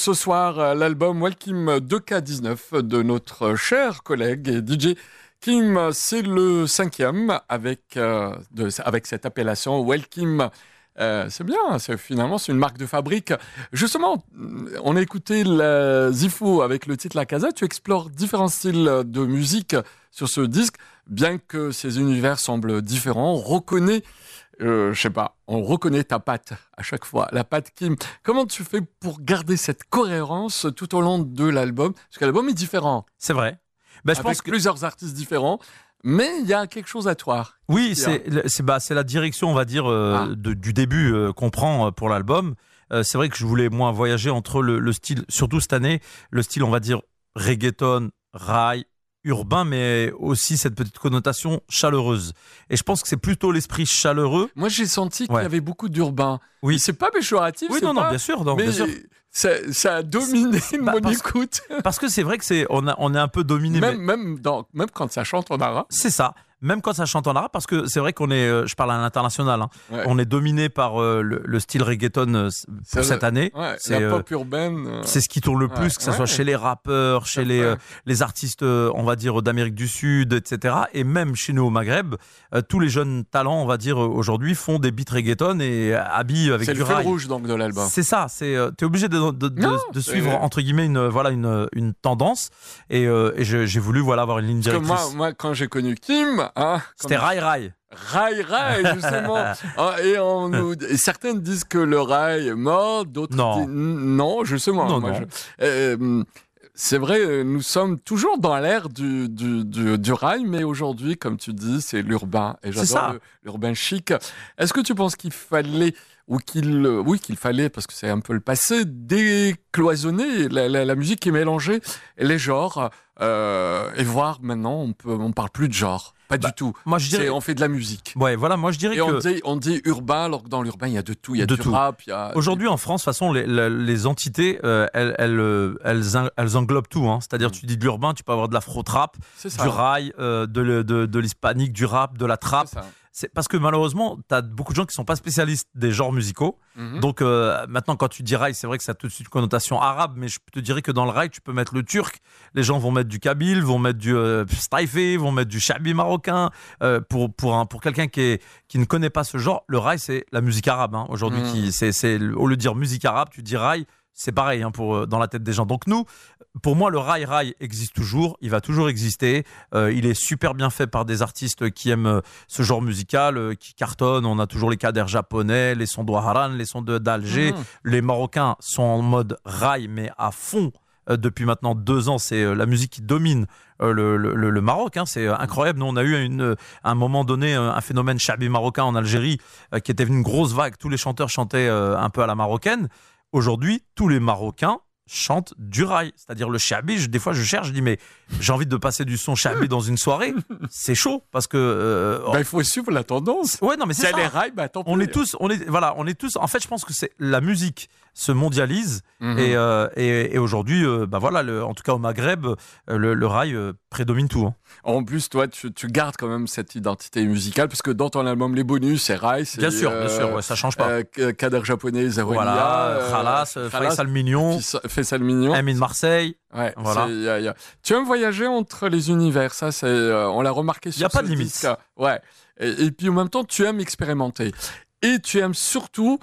ce soir euh, l'album Welkim deux K dix-neuf de notre cher collègue et D J Kim. C'est le cinquième avec, euh, de, avec cette appellation Welkim. Euh, c'est bien, c'est, finalement c'est une marque de fabrique. Justement, on a écouté la Zifou avec le titre La Casa. Tu explores différents styles de musique sur ce disque, bien que ces univers semblent différents. On reconnaît, euh, je sais pas, on reconnaît ta patte à chaque fois, la patte Kim. Comment tu fais pour garder cette cohérence tout au long de l'album? Parce que l'album est différent. C'est vrai. Ben, je avec pense que... plusieurs artistes différents. Mais il y a quelque chose à toi. Oui, c'est, c'est, bah, c'est la direction, on va dire, euh, ah. de, du début euh, qu'on prend pour l'album. Euh, c'est vrai que je voulais, moi, voyager entre le, le style, surtout cette année, le style, on va dire, reggaeton, rail, urbain, mais aussi cette petite connotation chaleureuse. Et je pense que c'est plutôt l'esprit chaleureux. Moi, j'ai senti ouais. qu'il y avait beaucoup d'urbain. Oui. C'est pas péjoratif. Oui, c'est non, pas... non, bien sûr. Non, mais bien sûr. Ça, ça a dominé bah, mon parce, écoute. Parce que c'est vrai que c'est, on, a, on est un peu dominé. Même, mais... même, dans, même quand ça chante en arabe. C'est ça. Même quand ça chante en arabe, parce que c'est vrai qu'on est, euh, je parle à l'international, hein, ouais. on est dominé par euh, le, le style reggaeton euh, pour c'est cette le, année. Ouais, c'est, la pop euh, urbaine. Euh... C'est ce qui tourne le plus, ouais, que ça ouais. soit chez les rappeurs, chez les, euh, les artistes, euh, on va dire, d'Amérique du Sud, et cetera. Et même chez nous au Maghreb, euh, tous les jeunes talents, on va dire, aujourd'hui, font des beats reggaeton et habillent avec c'est du rail. C'est le fil rail. rouge donc de l'album. C'est ça. C'est, euh, t'es obligé de, de, de, non, de suivre entre guillemets une, voilà, une, une tendance. Et, euh, et je, j'ai voulu, voilà, avoir une ligne Parce directrice. Que moi, moi, quand j'ai connu Kim, hein, c'était rail rail. Rail, rail, justement. et, on nous, et certains disent que le rail est mort, d'autres non. disent non, justement. Non, moi, non. Je, euh, c'est vrai, nous sommes toujours dans l'ère du, du, du, du rail, mais aujourd'hui, comme tu dis, c'est l'urbain. Et j'adore le, l'urbain chic. Est-ce que tu penses qu'il fallait, ou qu'il, oui, qu'il fallait, parce que c'est un peu le passé, décloisonner la, la, la musique qui est mélangée, les genres, euh, et voir maintenant, on peut, on parle plus de genre. Pas bah, du tout. Moi, je dirais... C'est, on fait de la musique. Ouais, voilà, moi je dirais et que... on dit, on dit urbain, alors que dans l'urbain, il y a de tout. Il y a de du tout. rap, il y a... Aujourd'hui, en France, de toute façon, les, les, les entités, euh, elles, elles, elles, elles englobent tout. Hein. C'est-à-dire, mmh. tu dis de l'urbain, tu peux avoir de l'afro-trap, du rail, euh, de, de, de l'hispanique, du rap, de la trap. C'est C'est parce que malheureusement, tu as beaucoup de gens qui sont pas spécialistes des genres musicaux. Mmh. Donc euh, maintenant, quand tu dis rail, c'est vrai que ça a tout de suite une connotation arabe, mais je te dirais que dans le rail, tu peux mettre le turc. Les gens vont mettre du kabyle, vont mettre du euh, staïfé, vont mettre du chabi marocain. Euh, pour pour un pour quelqu'un qui est qui ne connaît pas ce genre, le rail c'est la musique arabe. Hein. Aujourd'hui, mmh. qui c'est c'est au lieu de dire musique arabe, tu dis rail. C'est pareil hein, pour dans la tête des gens. Donc nous, pour moi, le rail rail existe toujours. Il va toujours exister. Euh, il est super bien fait par des artistes qui aiment euh, ce genre musical, euh, qui cartonnent. On a toujours les cadres japonais, les sons d'Ouaharan, les sons de, d'Alger. Mmh. Les Marocains sont en mode rail, mais à fond. Euh, depuis maintenant deux ans, c'est euh, la musique qui domine euh, le, le, le Maroc. Hein, c'est euh, incroyable. Nous, on a eu une, euh, à un moment donné un, un phénomène chabi marocain en Algérie euh, qui était venu une grosse vague. Tous les chanteurs chantaient euh, un peu à la marocaine. Aujourd'hui, tous les Marocains chantent du rail, c'est-à-dire le chabi. Je, des fois, je cherche, je dis mais j'ai envie de passer du son chabi dans une soirée. C'est chaud parce que euh, bah, il faut suivre la tendance. Ouais, non mais c'est si ça. Les rails, bah, tant on pis. est tous, on est voilà, on est tous. En fait, je pense que c'est la musique se mondialise mm-hmm. et, euh, et et aujourd'hui, euh, bah voilà, le, en tout cas au Maghreb, le, le rail euh, prédomine tout. Hein. En plus, toi, tu, tu gardes quand même cette identité musicale parce que dans ton album, les bonus, c'est rail, c'est bien sûr, euh, bien sûr, ouais, ça change pas. Euh, Kader japonais, Zawania, voilà, euh, Khalas, Faisal Mignon, Faisal Mignon, Amine Marseille. Ouais, voilà. Y a, y a... Tu aimes voyager entre les univers, ça, c'est, euh, on l'a remarqué sur. Il y a pas ce de limite. Disque. Ouais. Et, et puis en même temps, tu aimes expérimenter. Et tu aimes surtout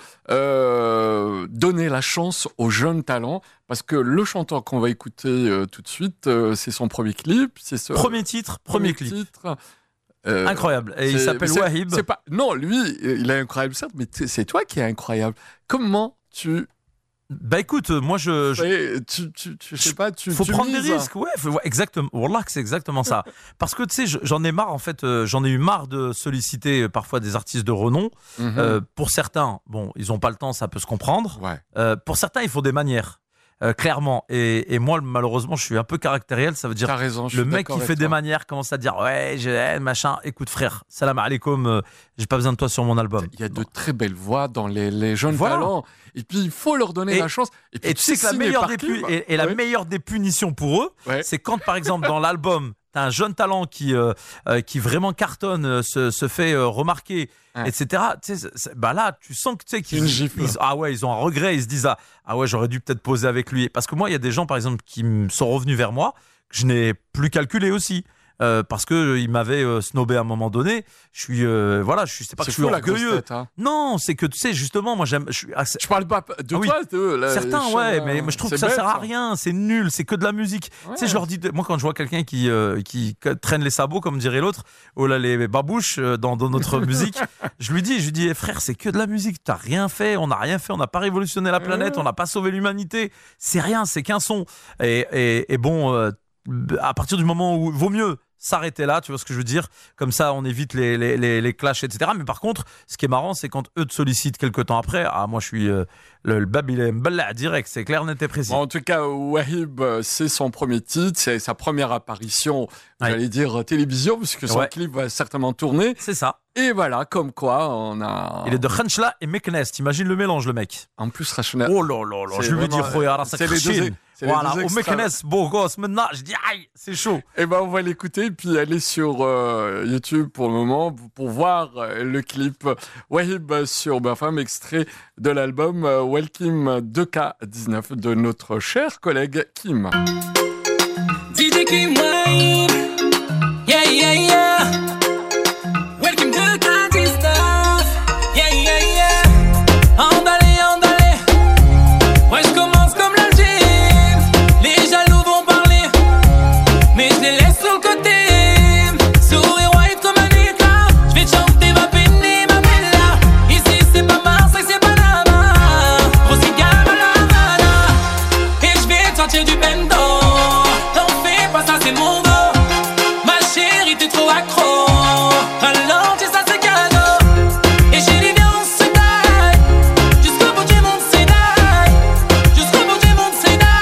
euh, donner la chance aux jeunes talents, parce que le chanteur qu'on va écouter euh, tout de suite, euh, c'est son premier clip, c'est ce premier titre, premier, premier clip, titre, euh, incroyable. Et il s'appelle c'est, Wahib. C'est pas, non, lui, il est incroyable certes, mais c'est toi qui es incroyable. Comment tu Bah écoute, moi je, je tu, tu, tu, je sais pas, tu faut tu prendre mises. des risques, ouais, faut, ouais exactement. Wallah que c'est exactement ça. Parce que tu sais, j'en ai marre en fait, euh, j'en ai eu marre de solliciter euh, parfois des artistes de renom. Mm-hmm. Euh, pour certains, bon, ils ont pas le temps, ça peut se comprendre. Ouais. Euh, pour certains, il faut des manières. Euh, clairement, et, et moi malheureusement je suis un peu caractériel, ça veut dire T'as raison, je le suis mec qui fait toi. des manières commence à dire ouais j'ai machin, écoute frère, salam alaikum, euh, j'ai pas besoin de toi sur mon album. Il y a de très belles voix dans les, les jeunes voilà. talents, et puis il faut leur donner et, la chance. Et, et tu sais que la meilleure des pu- et, et la ouais. meilleure des punitions pour eux, ouais. c'est quand par exemple dans l'album t'as un jeune talent qui euh, euh, qui vraiment cartonne, euh, se, se fait euh, remarquer, ouais. et cetera. Tu sais, bah là, tu sens que tu sais qu'ils ils, ah ouais, ils ont un regret, ils se disent ah, ah ouais, j'aurais dû peut-être poser avec lui. Parce que moi, il y a des gens, par exemple, qui sont revenus vers moi que je n'ai plus calculé aussi. Euh, parce que euh, il m'avait euh, snobé à un moment donné. Je suis, euh, voilà, je sais pas c'est que je suis orgueilleux. Tête, hein. Non, c'est que tu sais justement, moi j'aime. Je, suis, ah, je parle pas de ah, oui. toi, de là, certains, ouais, mais, mais je trouve que ça bête, sert à ça. rien. C'est nul, c'est que de la musique. Ouais. Tu sais, je leur dis, moi quand je vois quelqu'un qui euh, qui traîne les sabots, comme dirait l'autre, oh là les babouches euh, dans, dans notre musique, je lui dis, je lui dis, hey, frère, c'est que de la musique. T'as rien fait, on n'a rien fait, on n'a pas révolutionné la planète, ouais. on n'a pas sauvé l'humanité. C'est rien, c'est qu'un son. Et, et, et bon, euh, à partir du moment où vaut mieux s'arrêter là, tu vois ce que je veux dire, comme ça on évite les, les, les, les clashs, et cetera. Mais par contre, ce qui est marrant, c'est quand eux te sollicitent quelques temps après, ah moi je suis euh, le, le bab il est mballa direct, c'est clair, net et précis. Bon, en tout cas, Wahib, c'est son premier titre, c'est sa première apparition, ouais. j'allais dire télévision, puisque son ouais. clip va certainement tourner. C'est ça. Et voilà, comme quoi on a... Il est de Khenchla et Meknes, t'imagines le mélange, le mec. En plus, Rachna... Oh là là là, je lui dis, regarde, ça crachine. Voilà, au Meknes, beau gosse, maintenant, je dis, aïe, c'est chaud. Et ben, on va l'écouter, puis aller sur euh, YouTube pour le moment, pour voir euh, le clip Wahib sur BurFM, extrait de l'album euh, Welcome deux K dix-neuf de notre cher collègue Kim. D J Kim Wahib, yeah, yeah, yeah. Welcome deux K dix-neuf, yeah, yeah, yeah. Emballé, emballé, ouais, je commence comme la les jaloux vont parler, mais je les laisse sur le côté. Sourire white comme un éclat, je vais te chanter ma peine, ma bella. Ici c'est pas Marseille, c'est Panama. Gros cigare à la Havana, et je vais te sortir du bendo. T'en fais pas, ça c'est mon dos. Ma chérie, t'es trop accro. Ralentis, ça c'est cadeau. Et chérie, viens on se taille. Jusqu'au bout du monde c'est daille. Jusqu'au bout du monde c'est daille.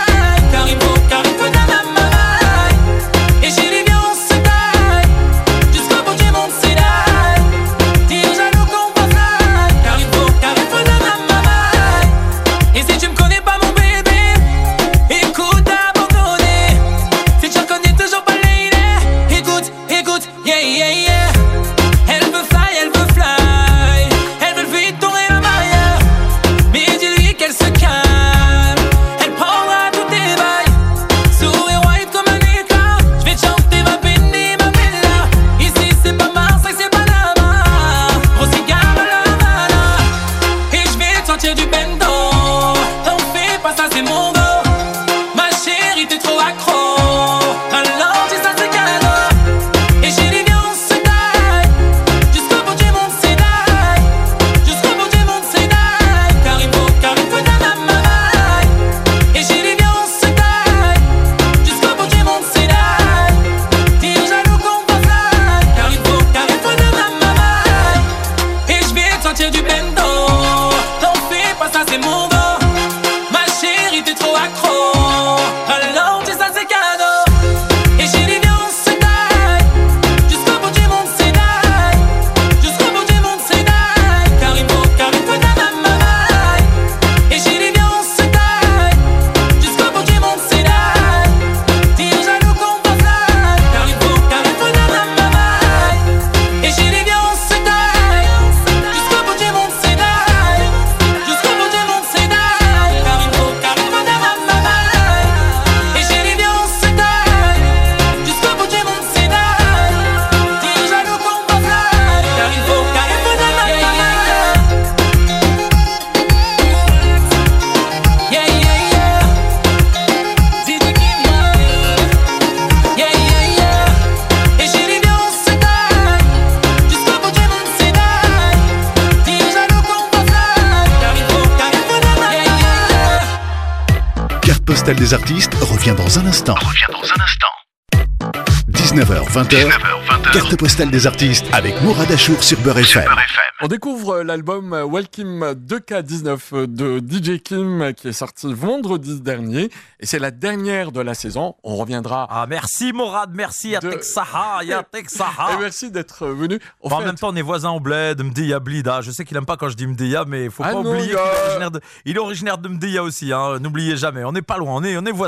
Postal des artistes revient dans un instant. Revient dans un instant. dix-neuf heures vingt, carte postale des artistes avec Mourad Achour sur Beurre F M. On découvre l'album Welcome deux K dix-neuf de D J Kim qui est sorti vendredi dernier et c'est la dernière de la saison. On reviendra. Ah merci Mourad, merci à Texaha, ya Texaha. Et merci d'être venu. En, fait... en même temps, on est voisins au bled, Mdeya Blida. Je sais qu'il aime pas quand je dis Mdeya, mais il faut ah pas non, oublier qu'il est originaire de, il est originaire de Mdeya aussi. Hein. N'oubliez jamais, on n'est pas loin, on est, on est voisins.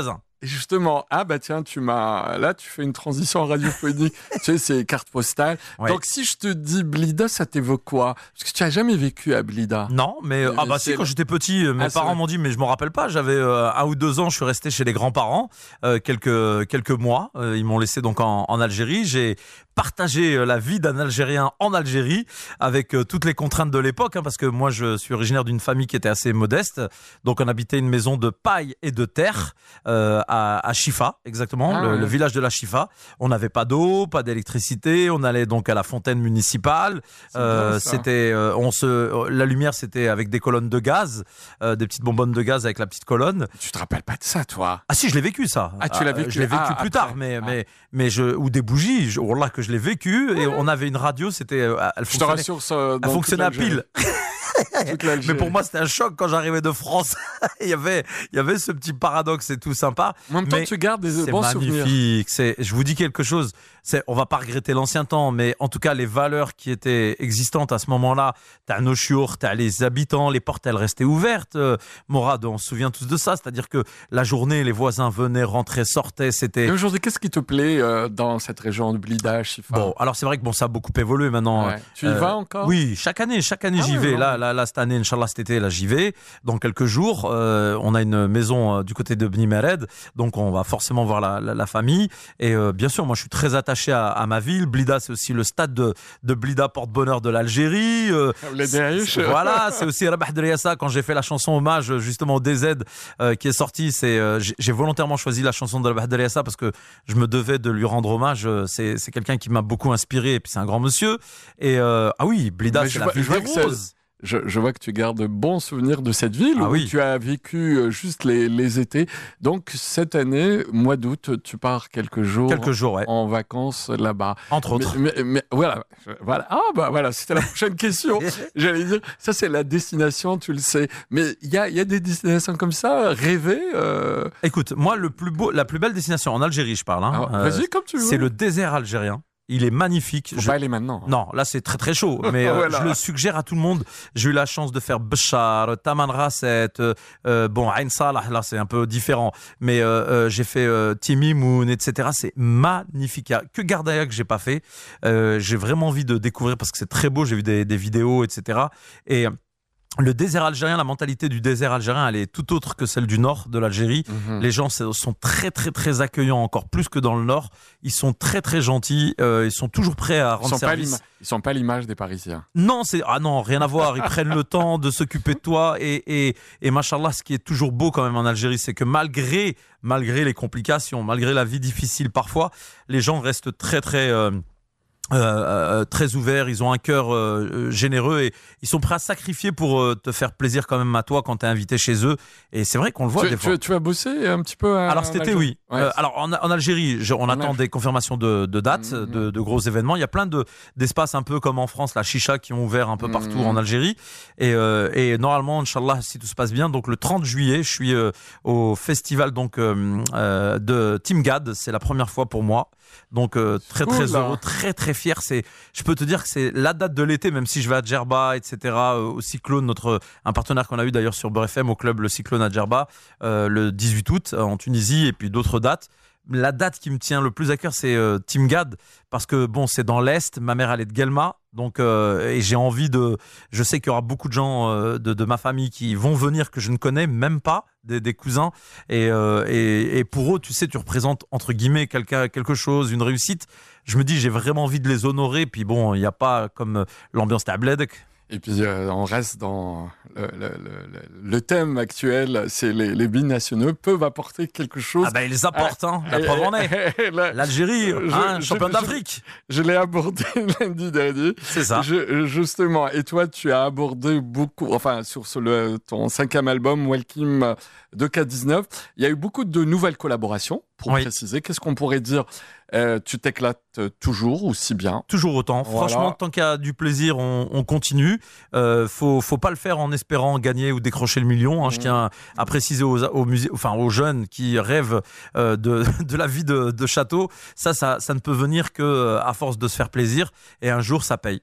Et justement, ah bah tiens, tu m'as là, tu fais une transition radiophonique. Tu sais, c'est carte postale. Ouais. Donc si je te dis Blida, ça t'évoque quoi? Parce que tu as jamais vécu à Blida. Non, mais ah bah c'est si, quand le- j'étais petit, euh, mes Ah, c'est parents vrai. m'ont dit, mais je m'en rappelle pas. J'avais euh, un ou deux ans, je suis resté chez les grands-parents euh, quelques quelques mois. Euh, ils m'ont laissé donc en, en Algérie. J'ai partagé euh, la vie d'un Algérien en Algérie avec euh, toutes les contraintes de l'époque, hein, parce que moi je suis originaire d'une famille qui était assez modeste. Donc on habitait une maison de paille et de terre euh, à, à Chifa, exactement, Ah, le, ouais. le village de la Chifa. On n'avait pas d'eau, pas d'électricité. On allait donc à la fontaine municipale. C'est Euh, bien, ça. c'était, euh, on se, la lumière c'était avec des colonnes de gaz, euh, des petites bonbonnes de gaz avec la petite colonne. Tu te rappelles pas de ça, toi? Ah si, je l'ai vécu ça. Ah, tu l'as Euh, vécu. Je l'ai vécu Ah, plus après. tard, mais Ah. mais mais je ou des bougies. Je, oh là que je l'ai vécu et on avait une radio, c'était, euh, elle Je te fonctionnait, rassure, ça. elle dans toute fonctionnait à l'Algérie. pile. Toute l'Algérie. Mais pour moi, c'était un choc quand j'arrivais de France. il y avait, il y avait ce petit paradoxe et tout sympa. En même temps, mais tu gardes des C'est bons souvenirs. magnifique. C'est, je vous dis quelque chose. C'est, on va pas regretter l'ancien temps, mais en tout cas, les valeurs qui étaient existantes à ce moment-là, t'as nos chiours, t'as les habitants, les portes, elles restaient ouvertes. Euh, Morad, on se souvient tous de ça. C'est-à-dire que la journée, les voisins venaient, rentraient, sortaient. C'était Et aujourd'hui, qu'est-ce qui te plaît euh, dans cette région de Blida, Chifa? bon. Alors c'est vrai que bon, ça a beaucoup évolué maintenant. Ouais. Tu y Euh, vas encore? Oui, chaque année, chaque année Ah j'y ouais, vais. non. Là, là, là, cette année, Inch'Allah, cet été, là, j'y vais. Dans quelques jours, euh, on a une maison euh, du côté de Bni Mered, donc on va forcément voir la, la, la famille. Et euh, bien sûr, moi, je suis très attaché à, à ma ville. Blida, c'est aussi le stade de, de Blida porte-bonheur de l'Algérie. Euh, Les Derviches. c'est- Voilà, c'est aussi Rabah Driassa. Quand j'ai fait la chanson hommage justement au D Z euh, qui est sortie, c'est euh, j'ai j'ai volontairement choisi la chanson de Rabah Driassa parce que je me devais de lui rendre hommage. Euh, C'est c'est quelqu'un qui m'a beaucoup inspiré et puis c'est un grand monsieur. Et euh, ah oui, Blida, Mais c'est je la vois- ville je vois des que c'est- roses. Je, je vois que tu gardes de bons souvenirs de cette ville Ah où oui. tu as vécu euh, juste les, les étés. Donc, cette année, mois d'août, tu pars quelques jours Quelques jours, ouais. en vacances là-bas. Entre autres. Mais, mais- mais voilà, je- voilà. Ah bah voilà, c'était la prochaine question. J'allais dire, ça c'est la destination, tu le sais. Mais il y a, il y a des destinations comme ça, rêvées. euh, Écoute, moi, le plus beau, la plus belle destination en Algérie, je parle. Hein, ah, euh, Vas-y, comme tu veux. c'est le désert algérien. Il est magnifique. Faut Je- pas aller maintenant. hein. Non, là c'est très très chaud, mais euh, Voilà. je le suggère à tout le monde. J'ai eu la chance de faire Béchar, Taman Rasset, euh, euh, bon Ain Salah, là c'est un peu différent, mais euh, euh, j'ai fait euh, Timimoun, et cetera. C'est magnifique. Il y a que Gardaïa que j'ai pas fait. Euh, j'ai vraiment envie de découvrir parce que c'est très beau. J'ai vu des, des vidéos, et cetera. Et le désert algérien, la mentalité du désert algérien, elle est tout autre que celle du nord de l'Algérie. Mhm. Les gens se- sont très très très accueillants, encore plus que dans le nord. Ils sont très très gentils. Euh, ils sont toujours prêts à Ils rendre sont pas service. l'ima- ils sont pas l'image des Parisiens. Non, c'est ah non, rien à voir. Ils prennent le temps de s'occuper de toi et et et machallah, ce qui est toujours beau quand même en Algérie, c'est que malgré malgré les complications, malgré la vie difficile parfois, les gens restent très très euh, euh, euh, très ouverts. Ils ont un cœur euh, euh, généreux et ils sont prêts à sacrifier pour euh, te faire plaisir quand même à toi quand t'es invité chez eux. Et c'est vrai qu'on le voit Tu, des fois. tu, tu as bossé un petit peu à, Alors cet en été, Algérie? oui. Ouais. Euh, alors en, en Algérie, je- on En attend Algérie. des confirmations de, de dates, Mhm. de, de gros événements. Il y a plein de d'espaces un peu comme en France, la Chicha qui ont ouvert un peu partout Mhm. en Algérie. Et, euh, et normalement, Inch'Allah, si tout se passe bien, donc le trente juillet, je suis euh, au festival donc euh, euh, de Team Gad. C'est la première fois pour moi. Donc euh, très très Cool, là. heureux, très très fier. C'est, je peux te dire que c'est la date de l'été, même si je vais à Djerba, et cetera. euh, Au Cyclone, notre un partenaire qu'on a eu d'ailleurs sur Beurre F M au club le Cyclone à Djerba, euh, le dix-huit août euh, en Tunisie, et puis d'autres dates. La date qui me tient le plus à cœur, c'est euh, Team Gad, parce que bon, c'est dans l'est. Ma mère elle est de Guelma, donc euh, et j'ai envie de. Je sais qu'il y aura beaucoup de gens euh, de, de ma famille qui vont venir que je ne connais même pas, des, des cousins, et, euh, et et pour eux, tu sais, tu représentes entre guillemets quelqu'un, quelque chose, une réussite. Je me dis, j'ai vraiment envie de les honorer. Puis bon, il n'y a pas comme euh, l'ambiance d'Abledek. Et puis euh, on reste dans le, le, le, le thème actuel, c'est les, les binationaux peuvent apporter quelque chose. Ah ben ils les apportent, hein. La Et- preuve en est. et- Là, L'Algérie, Je- hein, je- champion je- d'Afrique. je l'ai abordé lundi dernier. C'est ça. Je- justement, et toi, tu as abordé beaucoup, enfin, sur ce, le, ton cinquième album, Welcome de K dix-neuf, il y a eu beaucoup de nouvelles collaborations, pour Oui. préciser. Qu'est-ce qu'on pourrait dire euh, Tu t'éclates toujours aussi bien. Toujours autant. Voilà. Franchement, tant qu'il y a du plaisir, on, on continue. Euh, faut, faut pas le faire en espérant gagner ou décrocher le million. Hein. Je Mhm. tiens à préciser aux, aux, musées, enfin, aux jeunes qui rêvent euh, de, de la vie de, de château. Ça, ça, ça ne peut venir que euh, à force de se faire plaisir. Et un jour, ça paye. Voilà.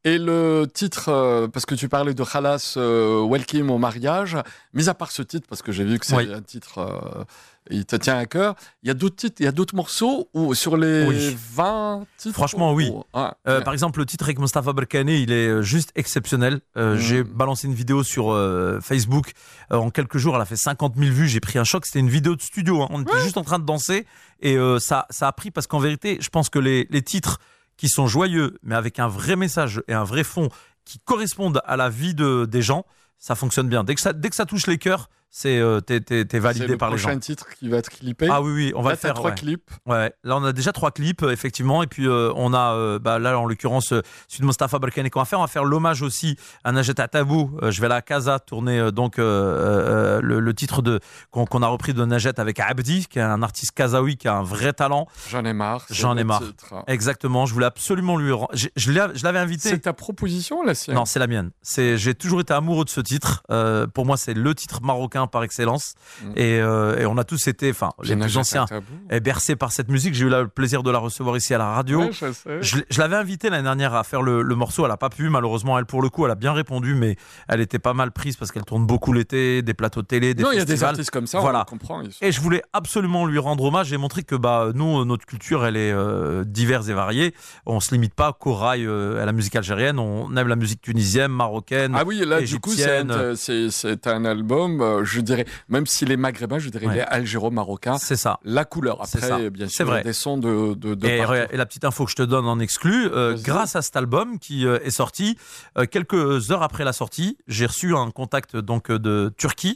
Et le titre, euh, parce que tu parlais de Khalas, euh, Welcome au mariage, mis à part ce titre, parce que j'ai vu que c'est Oui. un titre, euh, il te tient à cœur, il y a d'autres titres, il y a d'autres morceaux où sur les Oui. vingt titres. Franchement, oui. où- ah, Euh, bien. par exemple, le titre avec Mustafa Barkhane, il est euh, juste exceptionnel. Euh, Mm. J'ai balancé une vidéo sur euh, Facebook. Euh, en quelques jours, elle a fait cinquante mille vues. J'ai pris un choc. C'était une vidéo de studio. Hein. On était juste en train de danser. Et euh, ça, ça a pris parce qu'en vérité, je pense que les, les titres qui sont joyeux, mais avec un vrai message et un vrai fond qui correspondent à la vie de, des gens, ça fonctionne bien. Dès que ça, dès que ça touche les cœurs, c'est euh, t'es, t'es, t'es c'est validé le par les gens. prochain titre qui va être clippé. Ah oui, oui, on va Là, le t'as faire. trois ouais. clips. Ouais, là on a déjà trois clips euh, effectivement et puis euh, on a euh, bah, là en l'occurrence euh, celui de Mustafa Barkhane qu'on va faire, on va faire l'hommage aussi à Najet Atabou. Euh, je vais à la Casa tourner euh, donc euh, euh, le, le titre de qu'on, qu'on a repris de Najet avec Abdi qui est un artiste kazaoui qui a un vrai talent. J'en ai marre. c'est J'en ai le marre. titre. Exactement, je voulais absolument lui rend- je, je, l'ai- je l'avais invité. C'est ta proposition, la sienne? Non, c'est la mienne. C'est, j'ai toujours été amoureux de ce titre. Euh, pour moi, c'est le titre marocain par excellence. Mm. Et, euh, et on a tous été, enfin, les plus anciens, et bercés par cette musique. J'ai eu le plaisir de la recevoir ici à la radio. Ouais, je sais. Je, l'ai- je l'avais invitée l'année dernière à faire le, le morceau. Elle a pas pu, malheureusement. Elle, pour le coup, elle a bien répondu, mais elle était pas mal prise parce qu'elle tourne beaucoup l'été, des plateaux de télé, des Non, il y a des festivals. artistes comme ça, Voilà. on comprend. ils sont- Et je voulais absolument lui rendre hommage et montrer que bah nous notre culture elle est euh, diverse et variée. On se limite pas qu'au rail euh, à la musique algérienne. On aime la musique tunisienne, marocaine. Ah oui, là, du coup, c'est égyptienne. un, c'est, c'est un album, euh, je dirais, même s'il est maghrébin, je dirais, Ouais. il est algéro-marocain. C'est ça. La couleur, C'est après, ça. bien C'est sûr, vrai. des sons de, de, de Et, partout. et la petite info que je te donne en exclu, euh, Vas-y. grâce à cet album qui euh, est sorti, euh, quelques heures après la sortie, j'ai reçu un contact donc euh, de Turquie,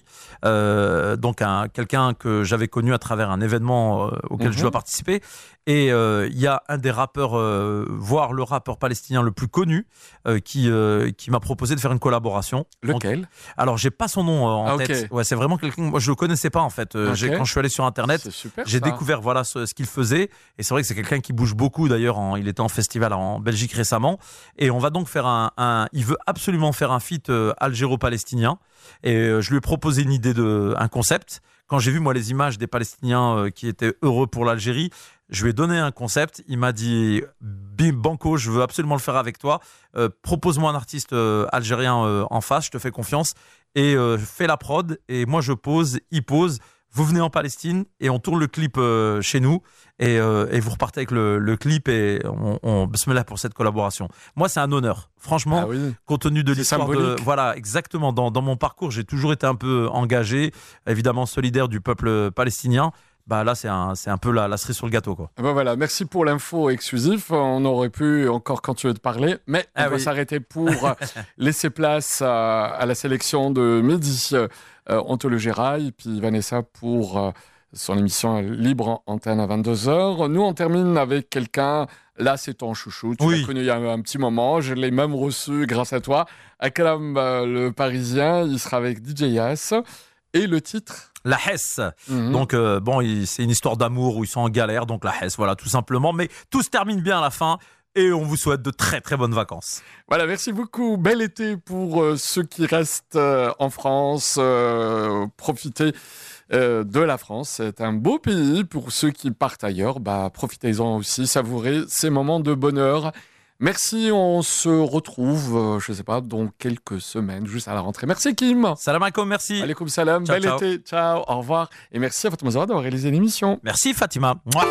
euh, donc un quelqu'un que j'avais connu à travers un événement euh, auquel Mhm. je dois participer. Et euh, il y a un des rappeurs, euh, voire le rappeur palestinien le plus connu, euh, qui euh, qui m'a proposé de faire une collaboration. Donc, Lequel? alors j'ai pas son nom euh, en Ah, ok. tête. Ouais, c'est vraiment quelqu'un. Moi, je le connaissais pas en fait. Euh, Ok. j'ai, quand je suis allé sur internet. C'est super. J'ai ça. découvert voilà ce, ce qu'il faisait et c'est vrai que c'est quelqu'un qui bouge beaucoup d'ailleurs. En, il était en festival en Belgique récemment et on va donc faire un. un il veut absolument faire un feat euh, algéro-palestinien et euh, je lui ai proposé une idée de un concept. Quand j'ai vu moi les images des Palestiniens euh, qui étaient heureux pour l'Algérie, je lui ai donné un concept. Il m'a dit bim banco, je veux absolument le faire avec toi. Euh, propose-moi un artiste euh, algérien euh, en face, je te fais confiance et euh, fais la prod et moi je pose, il pose. Vous venez en Palestine et on tourne le clip euh, chez nous et, euh, et vous repartez avec le, le clip et on, on se met là pour cette collaboration. Moi, c'est un honneur. Franchement, Ah oui. compte tenu de C'est l'histoire de, symbolique. voilà, exactement. Dans, dans mon parcours, j'ai toujours été un peu engagé, évidemment solidaire du peuple palestinien. Bah là, c'est un, c'est un peu la, la cerise sur le gâteau, quoi. Ah ben voilà, merci pour l'info exclusive. On aurait pu encore continuer de parler, mais Ah on va oui. s'arrêter pour euh, laisser place à, à la sélection de Mehdi, euh, on te le gérera, et puis Vanessa pour euh, son émission Libre en antenne à vingt-deux heures. Nous, on termine avec quelqu'un, là c'est ton chouchou, tu Oui. l'as connu il y a un, un petit moment, je l'ai même reçu grâce à toi. Akram, euh, le Parisien, il sera avec D J Yas. Et le titre La Hesse. Mhm. Donc, euh, bon, il- c'est une histoire d'amour où ils sont en galère, donc la Hesse, voilà, tout simplement. Mais tout se termine bien à la fin et on vous souhaite de très très bonnes vacances. Voilà, merci beaucoup. Bel été pour euh, ceux qui restent euh, en France. Euh, profitez euh, de la France. C'est un beau pays. Pour ceux qui partent ailleurs, bah, profitez-en aussi. Savourez ces moments de bonheur. Merci, on se retrouve, euh, je sais pas, dans quelques semaines, juste à la rentrée. Merci Kim. Salam alaikum, merci. Alaikum salam. Ciao, Bel ciao. été. Ciao. Au revoir. Et merci à Fatima Zahra d'avoir réalisé l'émission. Merci Fatima. Mouah.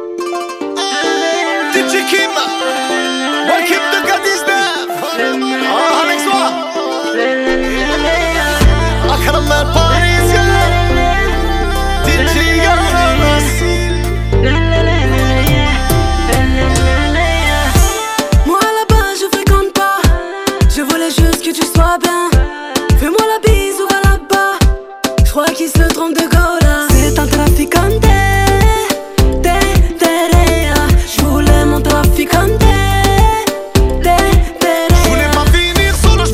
D J Kim, Welcome deux K dix-neuf. Ah, avec toi Akram el Parisien, D J Yas. Moi là-bas je fréquente pas, je voulais juste que tu sois bien. Fais-moi la bise ou va là-bas, je crois qu'il se trompe de Gola. C'est un traficante, te, terea. Je voulais mon traficante, te, terea. Je voulais pas finir solo,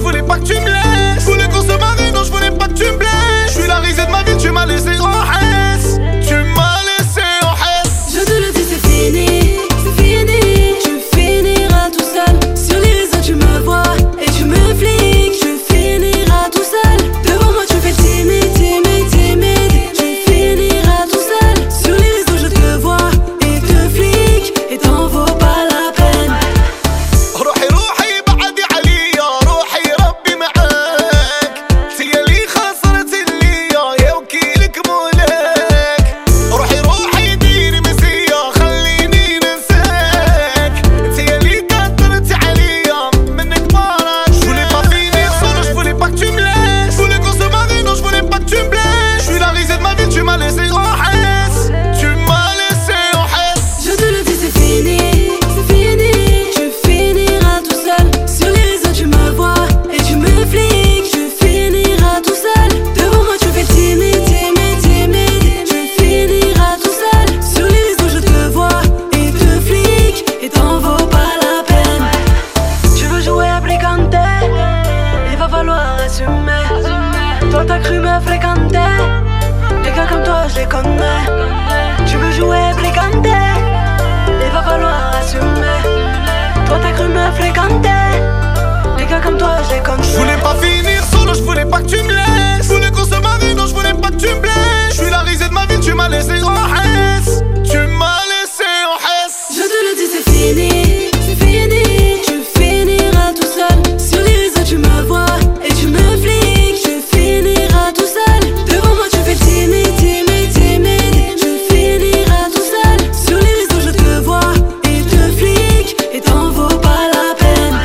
fréquenter. Les gars comme toi, je les compte. Je voulais pas finir solo, je voulais pas que tu me laisses. Je voulais qu'on se marie, non, je voulais pas que tu me blesses. Je suis la risée de ma vie, tu m'as laissé en hesse. Tu m'as laissé en hesse. Je te le dis, c'est fini, c'est fini. Tu finiras tout seul. Sur les réseaux, tu me vois et tu me fliques. Tu finiras tout seul. Devant moi, tu fais timide, timide, timide. Tu finiras tout seul. Sur les réseaux, je te vois et te flique. Et t'en vaut pas la peine.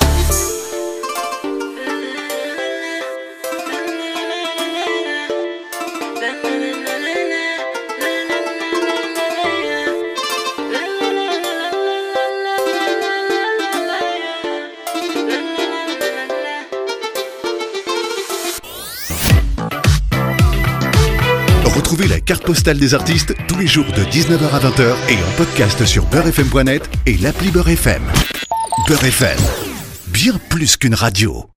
Retrouvez la carte postale des artistes tous les jours de dix-neuf heures à vingt heures et en podcast sur beurre f m point net et l'appli Beurre F M. Beurre F M, bien plus qu'une radio.